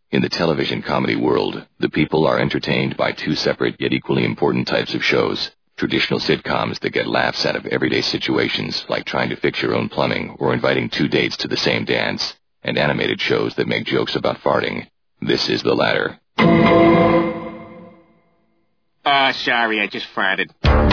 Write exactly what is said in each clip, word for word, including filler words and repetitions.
In the television comedy world, the people are entertained by two separate yet equally important types of shows. Traditional sitcoms that get laughs out of everyday situations, like trying to fix your own plumbing or inviting two dates to the same dance, and animated shows that make jokes about farting. This is the latter. Uh, sorry, I just farted.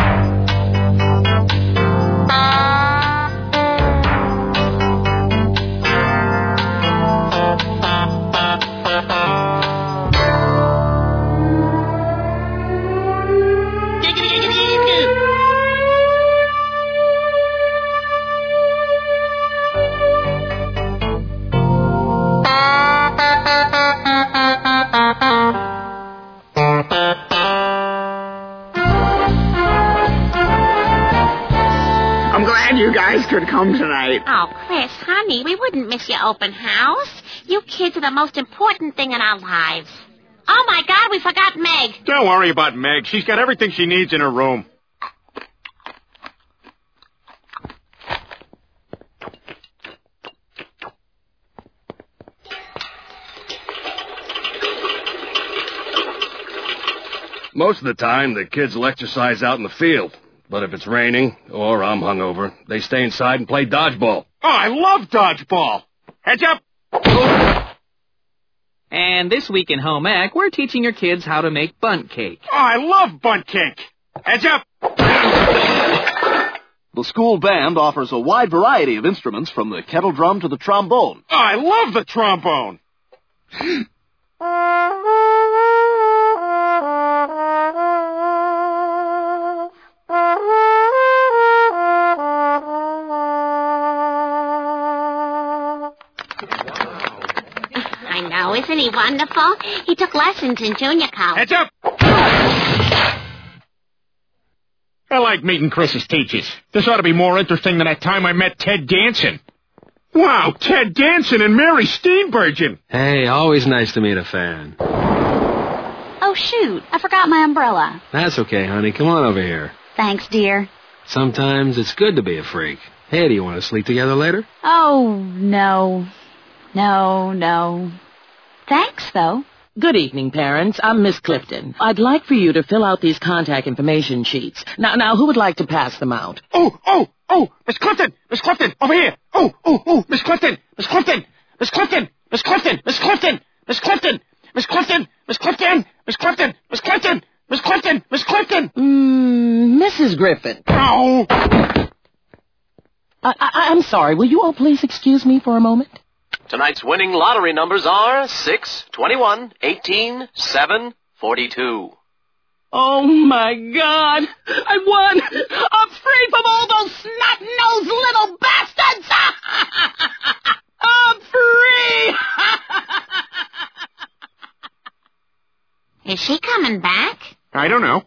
You guys could come tonight. Oh, Chris, honey, we wouldn't miss your open house. You kids are the most important thing in our lives. Oh, my God, we forgot Meg. Don't worry about Meg. She's got everything she needs in her room. Most of the time, the kids will exercise out in the field. But if it's raining, or I'm hungover, they stay inside and play dodgeball. Oh, I love dodgeball. Heads up. And this week in Home Ec, we're teaching your kids how to make bundt cake. Oh, I love bundt cake. Heads up. The school band offers a wide variety of instruments from the kettle drum to the trombone. Oh, I love the trombone. Isn't he wonderful? He took lessons in junior college. Heads up! I like meeting Chris's teachers. This ought to be more interesting than that time I met Ted Danson. Wow, Ted Danson and Mary Steenburgen. Hey, always nice to meet a fan. Oh, shoot. I forgot my umbrella. That's okay, honey. Come on over here. Thanks, dear. Sometimes it's good to be a freak. Hey, do you want to sleep together later? Oh, no. No, no. Thanks, though. Good evening, parents. I'm Miss Clifton. I'd like for you to fill out these contact information sheets. Now, now, who would like to pass them out? Oh, oh, oh, Miss Clifton, Miss Clifton, over here. Oh, oh, oh, Miss Clifton, Miss Clifton, Miss Clifton, Miss Clifton, Miss Clifton, Miss Clifton, Miss Clifton, Miss Clifton, Miss Clifton, Miss Clifton, Miss Clifton, Miss Clifton. Mmm, Missus Griffin. Oh. I, I, I'm sorry. Will you all please excuse me for a moment? Tonight's winning lottery numbers are six, twenty-one, eighteen, seven, forty-two. Oh, my God. I won. I'm free from all those snot-nosed little bastards. I'm free. Is she coming back? I don't know.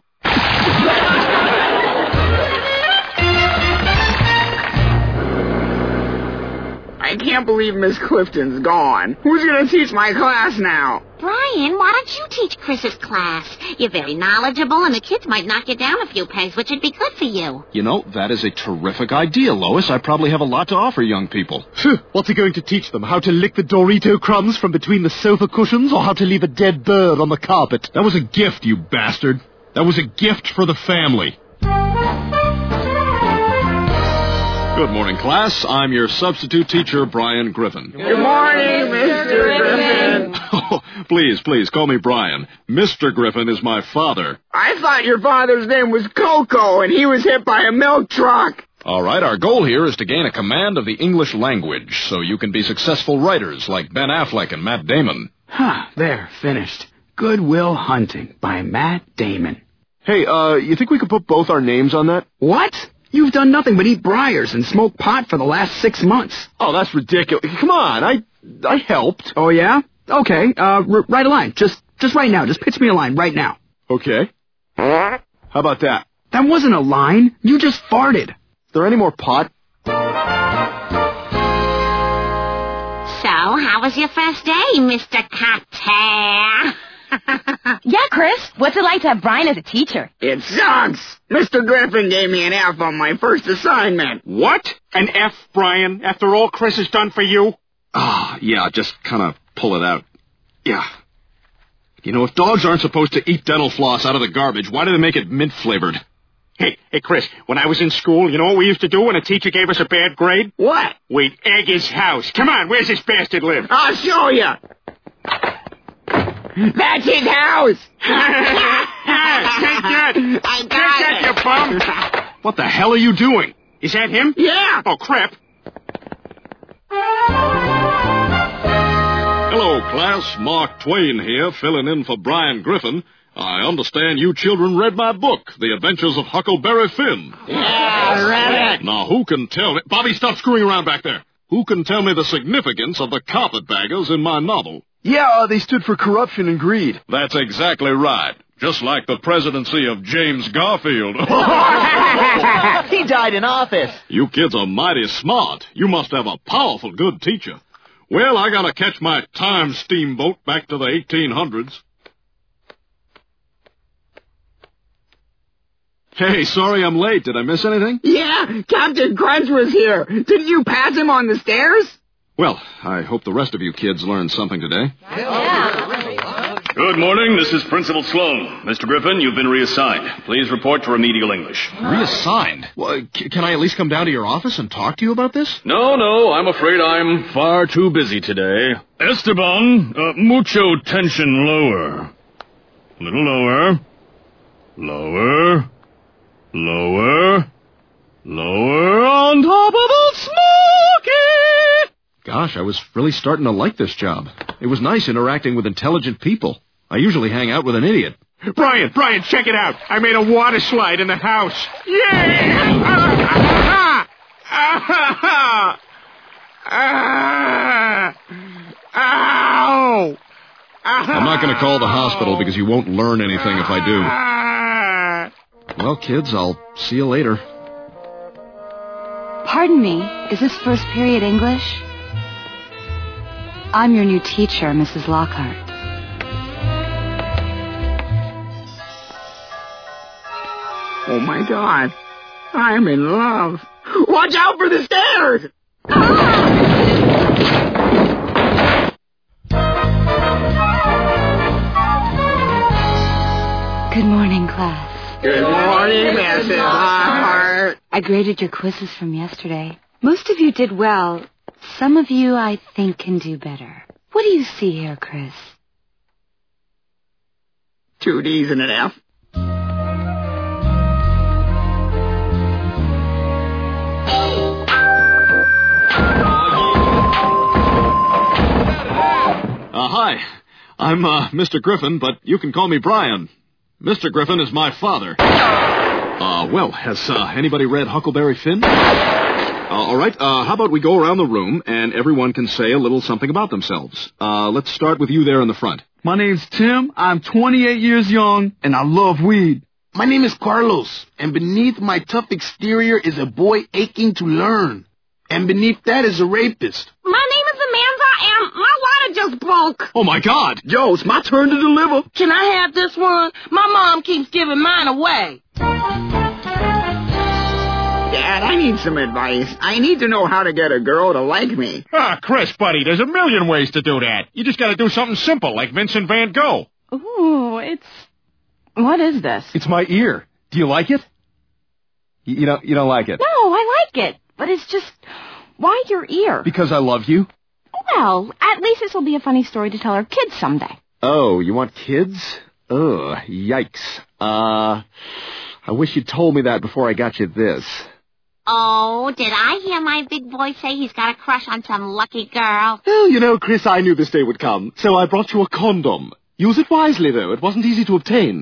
I can't believe Miss Clifton's gone. Who's going to teach my class now? Brian, why don't you teach Chris's class? You're very knowledgeable, and the kids might knock you down a few pegs, which would be good for you. You know, that is a terrific idea, Lois. I probably have a lot to offer young people. What's he going to teach them? How to lick the Dorito crumbs from between the sofa cushions, or how to leave a dead bird on the carpet? That was a gift, you bastard. That was a gift for the family. Good morning, class. I'm your substitute teacher, Brian Griffin. Good morning, Mister Griffin. Oh, please, please, call me Brian. Mister Griffin is my father. I thought your father's name was Coco, and he was hit by a milk truck. All right, our goal here is to gain a command of the English language, so you can be successful writers like Ben Affleck and Matt Damon. Huh, there, finished. Good Will Hunting by Matt Damon. Hey, uh, you think we could put both our names on that? What? You've done nothing but eat briars and smoke pot for the last six months. Oh, that's ridiculous. Come on, I I helped. Oh, yeah? Okay, uh, r- write a line. Just just right now. Just pitch me a line right now. Okay. How about that? That wasn't a line. You just farted. Is there any more pot? So, how was your first day, Mister Cocktail? Yeah, Chris. What's it like to have Brian as a teacher? It sucks. Mister Griffin gave me an F on my first assignment. What? An F, Brian, after all Chris has done for you? Ah, yeah, just kind of pull it out. Yeah. You know, if dogs aren't supposed to eat dental floss out of the garbage, why do they make it mint-flavored? Hey, hey, Chris, when I was in school, you know what we used to do when a teacher gave us a bad grade? What? We'd egg his house. Come on, where's this bastard live? I'll show you. That's his house. Yeah, take that. I Take got that, it. you bum. What the hell are you doing? Is that him? Yeah. Oh, crap. Hello, class. Mark Twain here, filling in for Brian Griffin. I understand you children read my book, The Adventures of Huckleberry Finn. Yeah, I read it. Now, who can tell me... Bobby, stop screwing around back there. Who can tell me the significance of the carpetbaggers in my novel? Yeah, uh, they stood for corruption and greed. That's exactly right. Just like the presidency of James Garfield. He died in office. You kids are mighty smart. You must have a powerful good teacher. Well, I gotta catch my time steamboat back to the eighteen hundreds. Hey, sorry I'm late. Did I miss anything? Yeah, Captain Crunch was here. Didn't you pass him on the stairs? Well, I hope the rest of you kids learned something today. Good morning. This is Principal Sloan. Mister Griffin, you've been reassigned. Please report to Remedial English. Reassigned? Well, c- can I at least come down to your office and talk to you about this? No, no, I'm afraid I'm far too busy today. Esteban, uh, mucho tension lower. A little lower. Lower. Lower. Lower on top of the smoky. Gosh, I was really starting to like this job. It was nice interacting with intelligent people. I usually hang out with an idiot. Brian, Brian, check it out. I made a water slide in the house. Yeah! Ah, ah, ah, ow! I'm not going to call the hospital because you won't learn anything if I do. Well, kids, I'll see you later. Pardon me, is this first period English? I'm your new teacher, Missus Lockhart. Oh, my God. I'm in love. Watch out for the stairs! Good morning, class. Good morning, Missus Lockhart. I graded your quizzes from yesterday. Most of you did well. Some of you, I think, can do better. What do you see here, Chris? Two D's and an F. Uh, hi. I'm, uh, Mister Griffin, but you can call me Brian. Mister Griffin is my father. Uh, well, has, uh, anybody read Huckleberry Finn? Uh, all right, uh, how about we go around the room and everyone can say a little something about themselves. Uh, let's start with you there in the front. My name's Tim. I'm twenty-eight years young, and I love weed. My name is Carlos, and beneath my tough exterior is a boy aching to learn. And beneath that is a rapist. My name is Amanda, and my water just broke. Oh, my God. Yo, it's my turn to deliver. Can I have this one? My mom keeps giving mine away. Dad, I need some advice. I need to know how to get a girl to like me. Ah, Chris, buddy, there's a million ways to do that. You just gotta do something simple, like Vincent van Gogh. Ooh, it's... What is this? It's my ear. Do you like it? You, you don't, you don't like it? No, I like it. But it's just... Why your ear? Because I love you. Well, at least this will be a funny story to tell our kids someday. Oh, you want kids? Ugh, yikes. Uh, I wish you'd told me that before I got you this. Oh, did I hear my big boy say he's got a crush on some lucky girl? Well, you know, Chris, I knew this day would come, so I brought you a condom. Use it wisely, though. It wasn't easy to obtain.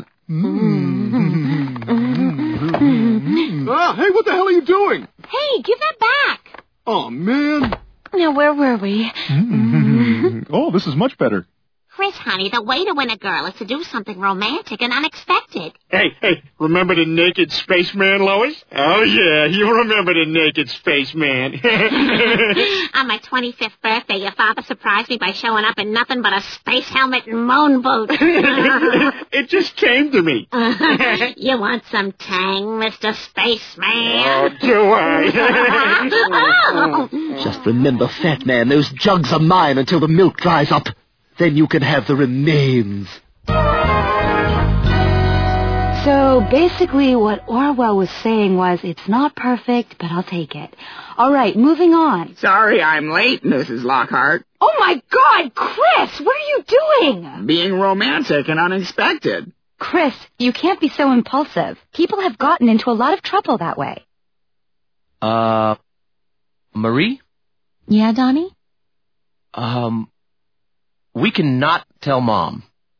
Ah, hey, what the hell are you doing? Hey, give that back. Oh, man. Now, where were we? Oh, this is much better. Chris, honey, the way to win a girl is to do something romantic and unexpected. Hey, hey, remember the naked spaceman, Lois? Oh, yeah, you remember the naked spaceman. On my twenty-fifth birthday, your father surprised me by showing up in nothing but a space helmet and moon boots. It just came to me. You want some tang, Mister Spaceman? Oh, do I? Oh. Just remember, fat man, those jugs are mine until the milk dries up. Then you can have the remains. So basically what Orwell was saying was, it's not perfect, but I'll take it. All right, moving on. Sorry I'm late, Missus Lockhart. Oh, my God, Chris, what are you doing? Being romantic and unexpected. Chris, you can't be so impulsive. People have gotten into a lot of trouble that way. Uh, Marie? Yeah, Donnie? Um, we cannot tell Mom.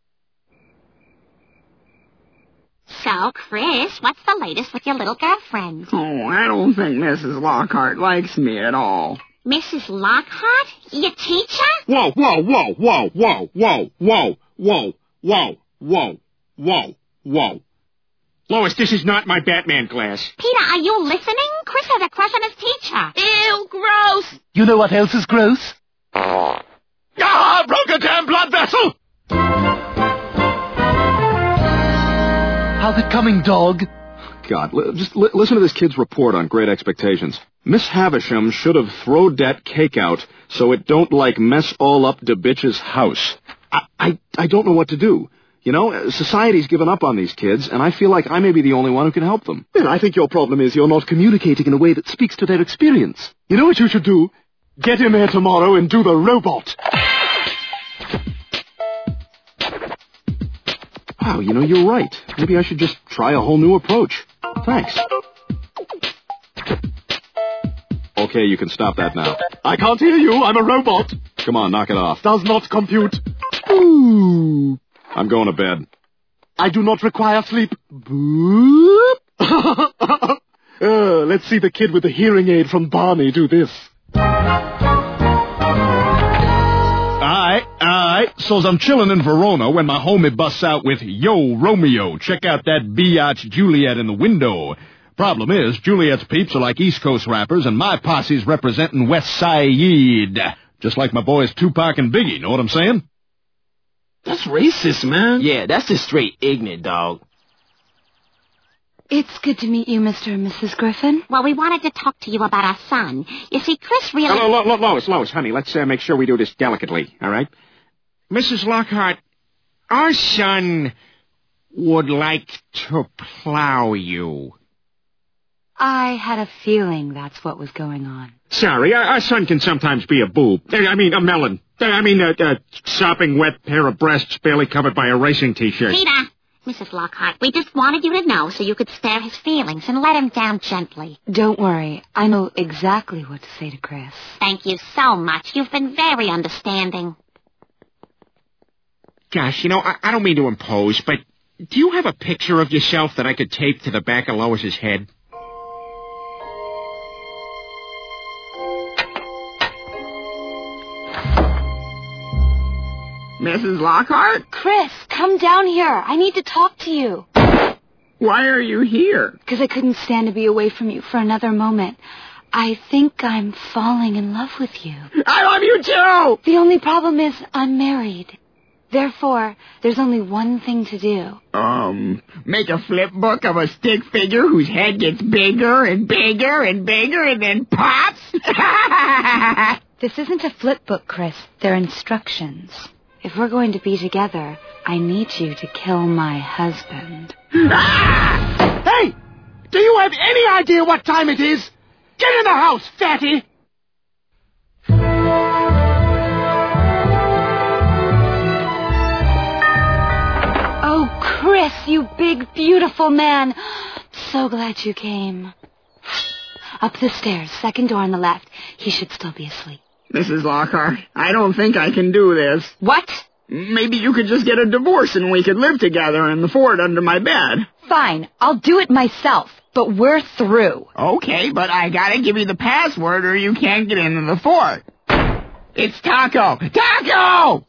So, Chris, what's the latest with your little girlfriend? Oh, I don't think Missus Lockhart likes me at all. Missus Lockhart? Your teacher? Whoa, whoa, whoa, whoa, whoa, whoa, whoa, whoa, whoa, whoa, whoa, whoa. Lois, this is not my Batman class. Peter, are you listening? Chris has a crush on his teacher. Ew, gross. You know what else is gross? Ah, broke a damn blood vessel! How's it coming, dog? God, li- just li- listen to this kid's report on Great Expectations. Miss Havisham should have throwed that cake out so it don't, like, mess all up de bitch's house. I, I, I don't know what to do. You know, society's given up on these kids, and I feel like I may be the only one who can help them. Well, I think your problem is you're not communicating in a way that speaks to their experience. You know what you should do? Get in there tomorrow and do the robot. Wow, you know, you're right. Maybe I should just try a whole new approach. Thanks. Okay, you can stop that now. I can't hear you. I'm a robot. Come on, knock it off. Does not compute. Ooh. I'm going to bed. I do not require sleep. Boop. uh, let's see the kid with the hearing aid from Barney do this. Alright, alright. So I'm chilling in Verona when my homie busts out with, "Yo, Romeo, check out that biatch Juliet in the window." Problem is, Juliet's peeps are like East Coast rappers, and my posse's representing West Side. Just like my boys Tupac and Biggie, know what I'm saying? That's racist, man. Yeah, that's just straight ignorant, dog. It's good to meet you, Mister and Missus Griffin. Well, we wanted to talk to you about our son. You see, Chris really... Oh, Lo- Lo- Lois, Lois, honey, let's uh, make sure we do this delicately, all right? Missus Lockhart, our son would like to plow you. I had a feeling that's what was going on. Sorry, our, our son can sometimes be a boob. I mean, a melon. I mean, a, a sopping wet pair of breasts barely covered by a racing T-shirt. Peter, Missus Lockhart, we just wanted you to know so you could spare his feelings and let him down gently. Don't worry. I know exactly what to say to Chris. Thank you so much. You've been very understanding. Gosh, you know, I, I don't mean to impose, but do you have a picture of yourself that I could tape to the back of Lois's head? Missus Lockhart? Chris, come down here. I need to talk to you. Why are you here? Because I couldn't stand to be away from you for another moment. I think I'm falling in love with you. I love you too! The only problem is I'm married. Therefore, there's only one thing to do. Um, make a flip book of a stick figure whose head gets bigger and bigger and bigger and then pops? This isn't a flip book, Chris. They're instructions. If we're going to be together, I need you to kill my husband. Ah! Hey! Do you have any idea what time it is? Get in the house, fatty! Oh, Chris, you big, beautiful man. So glad you came. Up the stairs, second door on the left. He should still be asleep. Missus Lockhart, I don't think I can do this. What? Maybe you could just get a divorce and we could live together in the fort under my bed. Fine, I'll do it myself, but we're through. Okay, but I gotta give you the password or you can't get into the fort. It's Taco! Taco!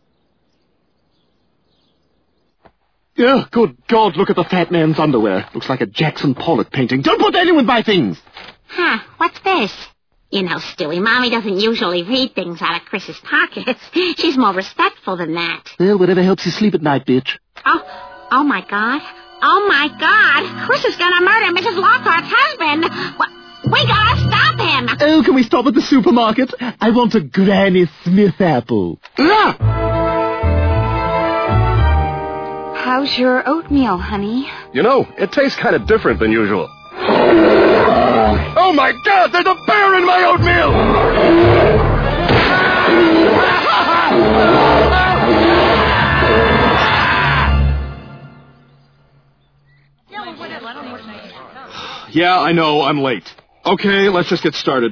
Oh, good God, look at the fat man's underwear. Looks like a Jackson Pollock painting. Don't put that in with my things! Huh, what's this? You know, Stewie, Mommy doesn't usually read things out of Chris's pockets. She's more respectful than that. Well, whatever helps you sleep at night, bitch. Oh, oh my God. Oh my God. Chris is gonna murder Missus Lockhart's husband. We gotta stop him. Oh, can we stop at the supermarket? I want a Granny Smith apple. Ah! How's your oatmeal, honey? You know, it tastes kind of different than usual. Oh, my God! There's a bear in my oatmeal! Yeah, I know, I'm late. Okay, let's just get started.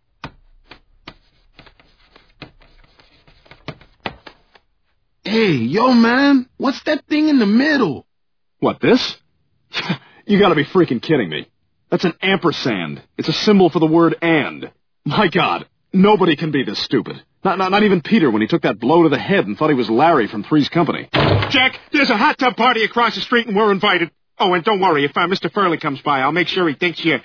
Hey, yo, man, what's that thing in the middle? What, this? You gotta be freaking kidding me. That's an ampersand. It's a symbol for the word and. My God, nobody can be this stupid. Not, not, not even Peter when he took that blow to the head and thought he was Larry from Three's Company. Jack, there's a hot tub party across the street and we're invited. Oh, and don't worry, if uh, Mister Furley comes by, I'll make sure he thinks you...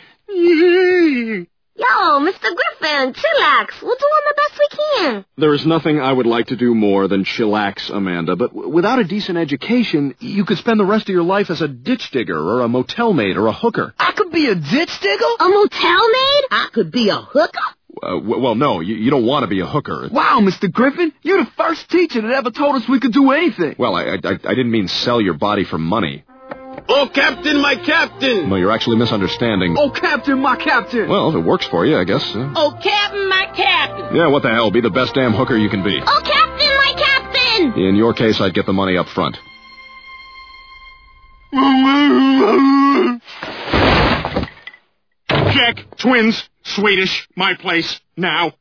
Yo, Mister Griffin, chillax. We'll do on the best we can. There is nothing I would like to do more than chillax, Amanda, but w- without a decent education, you could spend the rest of your life as a ditch digger or a motel maid or a hooker. I could be a ditch digger? A motel maid? I could be a hooker? Uh, w- well, no, you, you don't want to be a hooker. Wow, Mister Griffin, you're the first teacher that ever told us we could do anything. Well, I, I, I didn't mean sell your body for money. Oh, Captain, my Captain! No, you're actually misunderstanding. Oh, Captain, my Captain! Well, if it works for you, I guess. Uh... Oh, Captain, my Captain! Yeah, what the hell? Be the best damn hooker you can be. Oh, Captain, my Captain! In your case, I'd get the money up front. Jack, twins, Swedish, my place, now.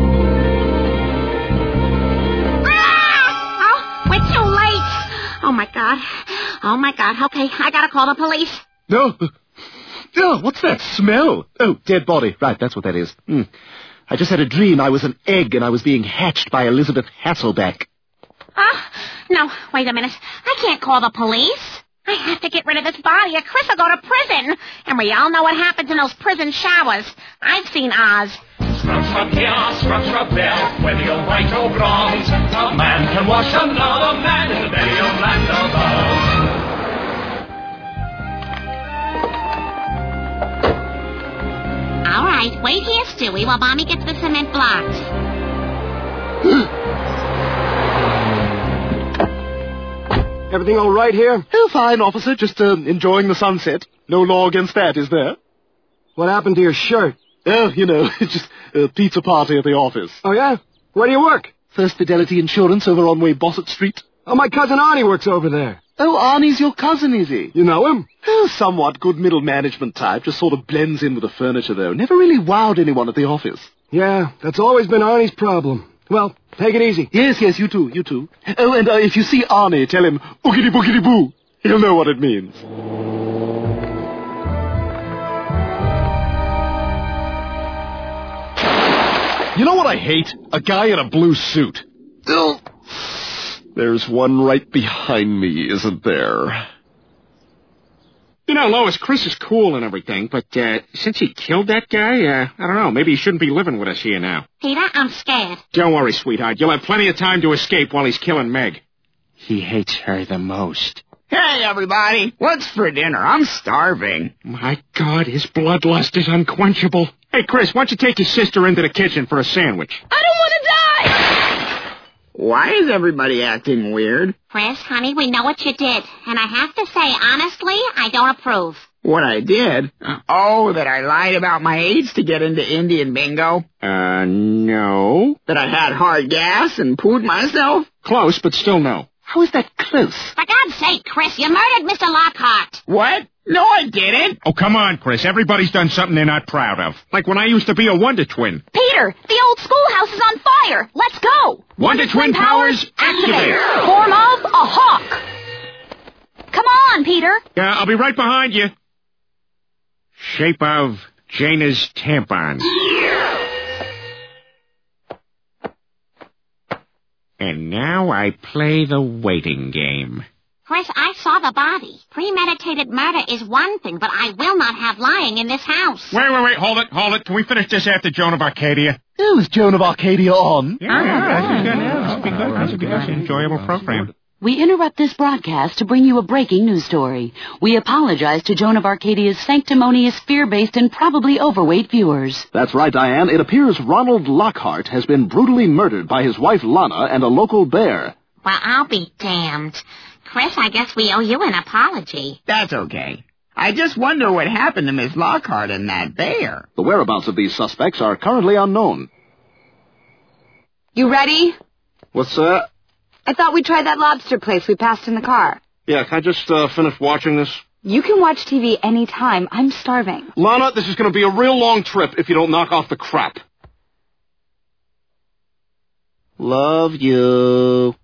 Ah! Oh, we're too late. Oh, my God. Oh, my God. Okay, I gotta call the police. No. Oh, what's that smell? Oh, dead body. Right, that's what that is. Mm. I just had a dream I was an egg and I was being hatched by Elizabeth Hasselbeck. Ah, no, wait a minute. I can't call the police. I have to get rid of this body or Chris will go to prison. And we all know what happens in those prison showers. I've seen Oz. Scrub, scrub here, scrub, scrub there, whether you're right or wrong. A man can wash another man in the belly of land above. All right, wait here, Stewie, while Mommy gets the cement blocks. Everything all right here? Oh, fine, officer. Just uh, enjoying the sunset. No law against that, is there? What happened to your shirt? Oh, you know, just a pizza party at the office. Oh, yeah? Where do you work? First Fidelity Insurance over on Way Bossett Street. Oh, my cousin Arnie works over there. Oh, Arnie's your cousin, is he? You know him? Oh, somewhat good middle management type. Just sort of blends in with the furniture, though. Never really wowed anyone at the office. Yeah, that's always been Arnie's problem. Well, take it easy. Yes, yes, you too, you too. Oh, and uh, if you see Arnie, tell him, oogity boogity boo. He'll know what it means. You know what I hate? A guy in a blue suit. Oh. There's one right behind me, isn't there? You know, Lois, Chris is cool and everything, but uh, since he killed that guy, uh, I don't know, maybe he shouldn't be living with us here now. Peter, I'm scared. Don't worry, sweetheart. You'll have plenty of time to escape while he's killing Meg. He hates her the most. Hey, everybody. What's for dinner? I'm starving. My God, his bloodlust is unquenchable. Hey, Chris, why don't you take your sister into the kitchen for a sandwich? I don't want to die! Why is everybody acting weird? Chris, honey, we know what you did. And I have to say, honestly, I don't approve. What I did? Oh, that I lied about my age to get into Indian bingo? Uh, no. That I had hard gas and pooed myself? Close, but still no. How is that close? For God's sake, Chris, you murdered Mister Lockhart. What? No, I didn't. Oh, come on, Chris. Everybody's done something they're not proud of. Like when I used to be a Wonder Twin. Peter, the old schoolhouse is on fire. Let's go. Wonder Twin powers, activate. Form of a hawk. Come on, Peter. Yeah, I'll be right behind you. Shape of Jaina's tampon. And now I play the waiting game. Chris, I saw the body. Premeditated murder is one thing, but I will not have lying in this house. Wait, wait, wait, hold it, hold it. Can we finish this after Joan of Arcadia? Oh, is Joan of Arcadia on? Yeah, yeah, yeah, this will be good. This will be an enjoyable program. We interrupt this broadcast to bring you a breaking news story. We apologize to Joan of Arcadia's sanctimonious, fear-based, and probably overweight viewers. That's right, Diane. It appears Ronald Lockhart has been brutally murdered by his wife Lana and a local bear. Well, I'll be damned. Chris, I guess we owe you an apology. That's okay. I just wonder what happened to Miss Lockhart and that bear. The whereabouts of these suspects are currently unknown. You ready? What's that? I thought we'd try that lobster place we passed in the car. Yeah, can I just uh, finish watching this? You can watch T V anytime. I'm starving. Lana, this is going to be a real long trip if you don't knock off the crap. Love you.